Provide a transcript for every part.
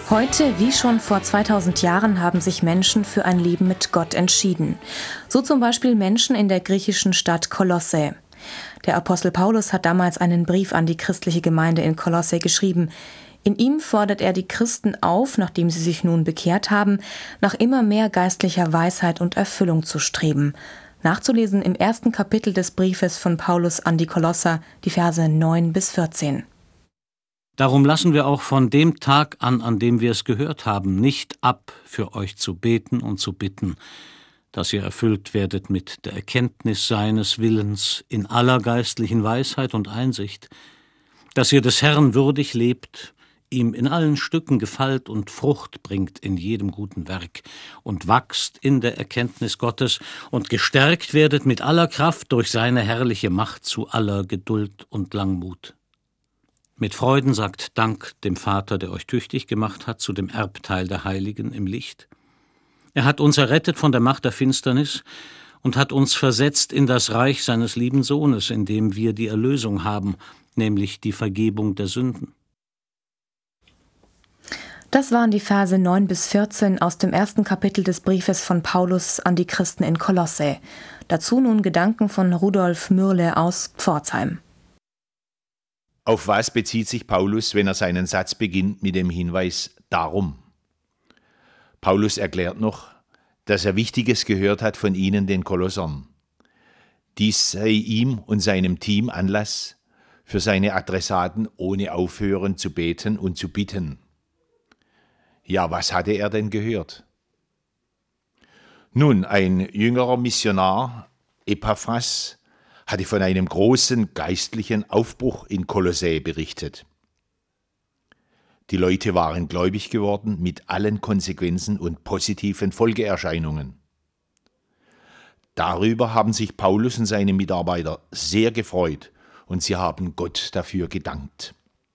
Heute, wie schon vor 2000 Jahren, haben sich Menschen für ein Leben mit Gott entschieden. So zum Beispiel Menschen in der griechischen Stadt Kolosse. Der Apostel Paulus hat damals einen Brief an die christliche Gemeinde in Kolosse geschrieben. In ihm fordert er die Christen auf, nachdem sie sich nun bekehrt haben, nach immer mehr geistlicher Weisheit und Erfüllung zu streben. Nachzulesen im 1. Kapitel des Briefes von Paulus an die Kolosser, die Verse 9 bis 14. Darum lassen wir auch von dem Tag an dem wir es gehört haben, nicht ab, für euch zu beten und zu bitten, dass ihr erfüllt werdet mit der Erkenntnis seines Willens in aller geistlichen Weisheit und Einsicht, dass ihr des Herrn würdig lebt, ihm in allen Stücken gefällt und Frucht bringt in jedem guten Werk und wachst in der Erkenntnis Gottes und gestärkt werdet mit aller Kraft durch seine herrliche Macht zu aller Geduld und Langmut. Mit Freuden sagt Dank dem Vater, der euch tüchtig gemacht hat zu dem Erbteil der Heiligen im Licht. Er hat uns errettet von der Macht der Finsternis und hat uns versetzt in das Reich seines lieben Sohnes, in dem wir die Erlösung haben, nämlich die Vergebung der Sünden. Das waren die Verse 9 bis 14 aus dem 1. Kapitel des Briefes von Paulus an die Christen in Kolosse. Dazu nun Gedanken von Rudolf Mürle aus Pforzheim. Auf was bezieht sich Paulus, wenn er seinen Satz beginnt mit dem Hinweis »darum«? Paulus erklärt noch, dass er Wichtiges gehört hat von ihnen, den Kolossern. Dies sei ihm und seinem Team Anlass, für seine Adressaten ohne Aufhören zu beten und zu bitten. Ja, was hatte er denn gehört? Nun, ein jüngerer Missionar, Epaphras, hatte von einem großen geistlichen Aufbruch in Kolossä berichtet. Die Leute waren gläubig geworden mit allen Konsequenzen und positiven Folgeerscheinungen. Darüber haben sich Paulus und seine Mitarbeiter sehr gefreut und sie haben Gott dafür gedankt.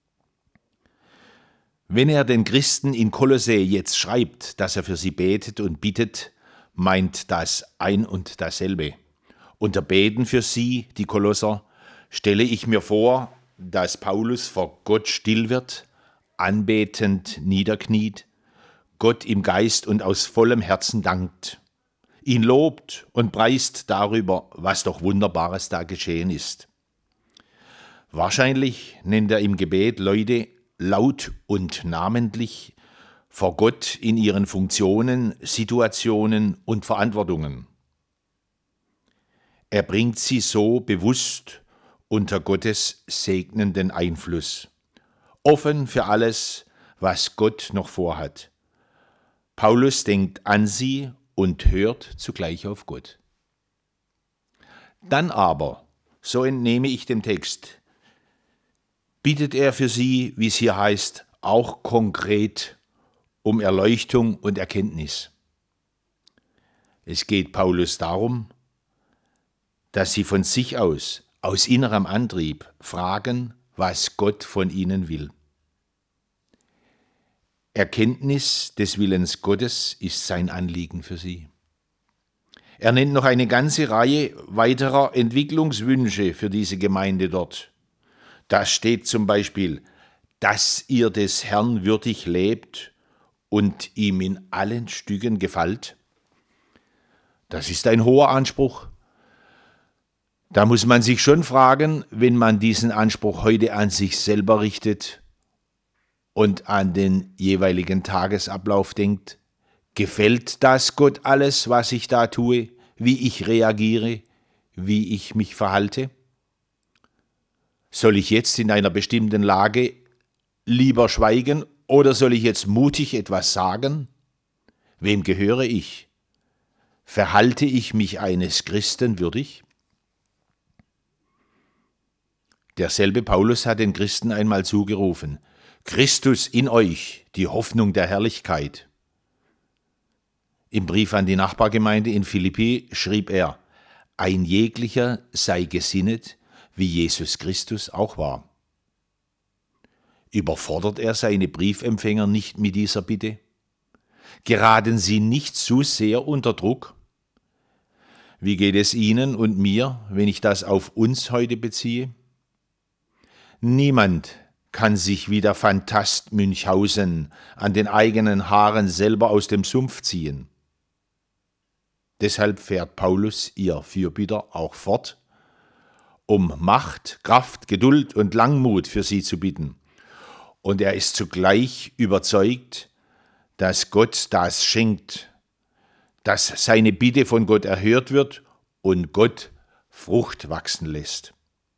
Wenn er den Christen in Kolossä jetzt schreibt, dass er für sie betet und bittet, meint das ein und dasselbe. Unter Beten für sie, die Kolosser, stelle ich mir vor, dass Paulus vor Gott still wird, anbetend niederkniet, Gott im Geist und aus vollem Herzen dankt, ihn lobt und preist darüber, was doch Wunderbares da geschehen ist. Wahrscheinlich nennt er im Gebet Leute laut und namentlich vor Gott in ihren Funktionen, Situationen und Verantwortungen. Er bringt sie so bewusst unter Gottes segnenden Einfluss, offen für alles, was Gott noch vorhat. Paulus denkt an sie und hört zugleich auf Gott. Dann aber, so entnehme ich dem Text, bittet er für sie, wie es hier heißt, auch konkret um Erleuchtung und Erkenntnis. Es geht Paulus darum, dass sie von sich aus innerem Antrieb fragen, was Gott von ihnen will. Erkenntnis des Willens Gottes ist sein Anliegen für sie. Er nennt noch eine ganze Reihe weiterer Entwicklungswünsche für diese Gemeinde dort. Da steht zum Beispiel, dass ihr des Herrn würdig lebt und ihm in allen Stücken gefällt. Das ist ein hoher Anspruch. Da muss man sich schon fragen, wenn man diesen Anspruch heute an sich selber richtet und an den jeweiligen Tagesablauf denkt, gefällt das Gott alles, was ich da tue, wie ich reagiere, wie ich mich verhalte? Soll ich jetzt in einer bestimmten Lage lieber schweigen oder soll ich jetzt mutig etwas sagen? Wem gehöre ich? Verhalte ich mich eines Christen würdig? Derselbe Paulus hat den Christen einmal zugerufen, Christus in euch, die Hoffnung der Herrlichkeit. Im Brief an die Nachbargemeinde in Philippi schrieb er, ein jeglicher sei gesinnet, wie Jesus Christus auch war. Überfordert er seine Briefempfänger nicht mit dieser Bitte? Geraten sie nicht zu sehr unter Druck? Wie geht es Ihnen und mir, wenn ich das auf uns heute beziehe? Niemand kann sich wie der Phantast Münchhausen an den eigenen Haaren selber aus dem Sumpf ziehen. Deshalb fährt Paulus ihr Fürbitter auch fort, um Macht, Kraft, Geduld und Langmut für sie zu bitten. Und er ist zugleich überzeugt, dass Gott das schenkt, dass seine Bitte von Gott erhört wird und Gott Frucht wachsen lässt.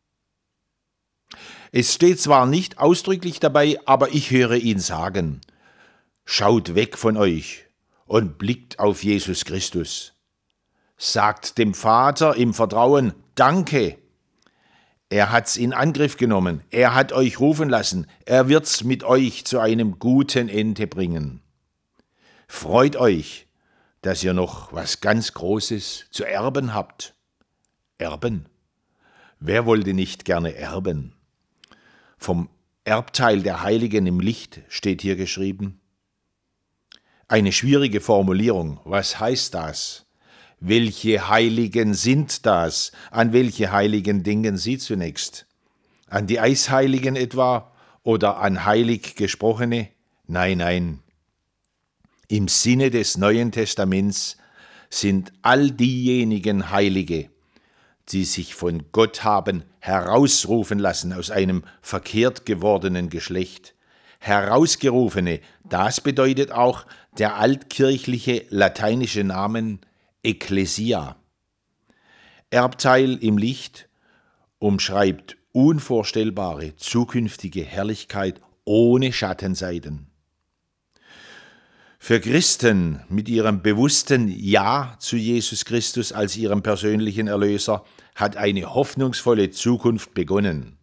Es steht zwar nicht ausdrücklich dabei, aber ich höre ihn sagen: Schaut weg von euch und blickt auf Jesus Christus. Sagt dem Vater im Vertrauen Danke. Er hat's in Angriff genommen, er hat euch rufen lassen, er wird's mit euch zu einem guten Ende bringen. Freut euch, dass ihr noch was ganz Großes zu erben habt. Erben? Wer wollte nicht gerne erben? Vom Erbteil der Heiligen im Licht steht hier geschrieben. Eine schwierige Formulierung. Was heißt das? Welche Heiligen sind das? An welche Heiligen denken Sie zunächst? An die Eisheiligen etwa oder an heilig Gesprochene? Nein, nein. Im Sinne des Neuen Testaments sind all diejenigen Heilige, die sich von Gott haben herausrufen lassen aus einem verkehrt gewordenen Geschlecht. Herausgerufene, das bedeutet auch der altkirchliche lateinische Name Ecclesia. Erbteil im Licht umschreibt unvorstellbare zukünftige Herrlichkeit ohne Schattenseiten. Für Christen mit ihrem bewussten Ja zu Jesus Christus als ihrem persönlichen Erlöser hat eine hoffnungsvolle Zukunft begonnen.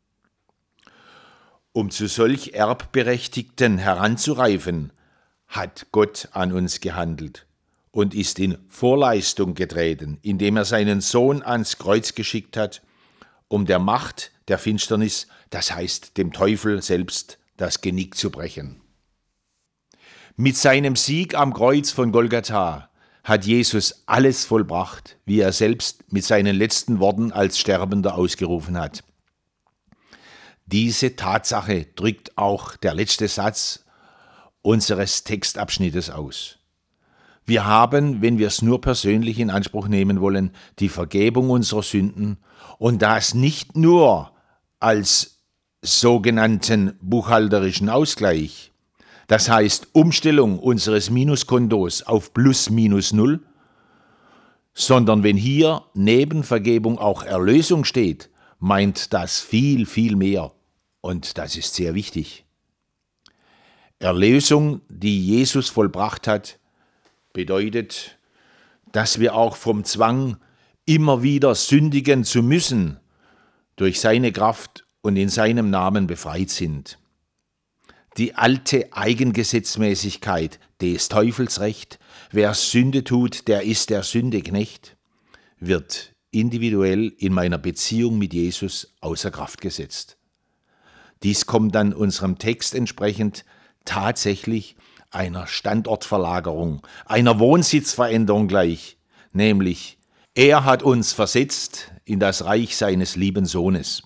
Um zu solch Erbberechtigten heranzureifen, hat Gott an uns gehandelt und ist in Vorleistung getreten, indem er seinen Sohn ans Kreuz geschickt hat, um der Macht der Finsternis, das heißt dem Teufel selbst, das Genick zu brechen. Mit seinem Sieg am Kreuz von Golgatha hat Jesus alles vollbracht, wie er selbst mit seinen letzten Worten als Sterbender ausgerufen hat. Diese Tatsache drückt auch der letzte Satz unseres Textabschnittes aus. Wir haben, wenn wir es nur persönlich in Anspruch nehmen wollen, die Vergebung unserer Sünden und das nicht nur als sogenannten buchhalterischen Ausgleich, das heißt Umstellung unseres Minuskontos auf plus minus null, sondern wenn hier neben Vergebung auch Erlösung steht, meint das viel, viel mehr und das ist sehr wichtig. Erlösung, die Jesus vollbracht hat, bedeutet, dass wir auch vom Zwang, immer wieder sündigen zu müssen, durch seine Kraft und in seinem Namen befreit sind. Die alte Eigengesetzmäßigkeit des Teufels Recht, wer Sünde tut, der ist der Sünde Knecht, wird individuell in meiner Beziehung mit Jesus außer Kraft gesetzt. Dies kommt dann unserem Text entsprechend tatsächlich einer Standortverlagerung, einer Wohnsitzveränderung gleich, nämlich er hat uns versetzt in das Reich seines lieben Sohnes.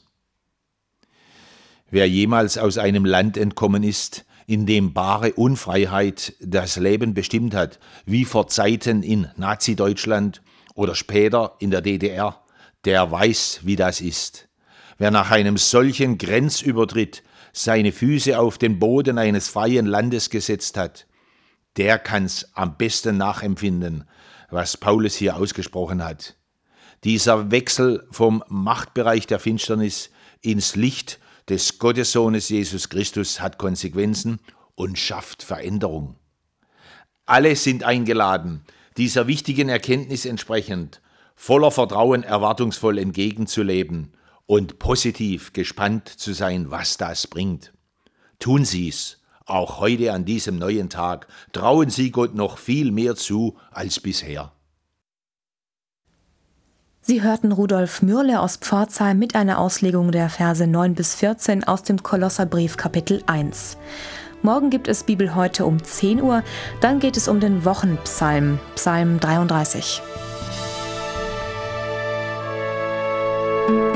Wer jemals aus einem Land entkommen ist, in dem bare Unfreiheit das Leben bestimmt hat, wie vor Zeiten in Nazi-Deutschland oder später in der DDR, der weiß, wie das ist. Wer nach einem solchen Grenzübertritt seine Füße auf den Boden eines freien Landes gesetzt hat, der kann's am besten nachempfinden, was Paulus hier ausgesprochen hat. Dieser Wechsel vom Machtbereich der Finsternis ins Licht des Gottessohnes Jesus Christus hat Konsequenzen und schafft Veränderung. Alle sind eingeladen, dieser wichtigen Erkenntnis entsprechend, voller Vertrauen erwartungsvoll entgegenzuleben und positiv gespannt zu sein, was das bringt. Tun Sie's, auch heute an diesem neuen Tag. Trauen Sie Gott noch viel mehr zu als bisher. Sie hörten Rudolf Mürle aus Pforzheim mit einer Auslegung der Verse 9 bis 14 aus dem Kolosserbrief Kapitel 1. Morgen gibt es Bibel heute um 10 Uhr, dann geht es um den Wochenpsalm, Psalm 33.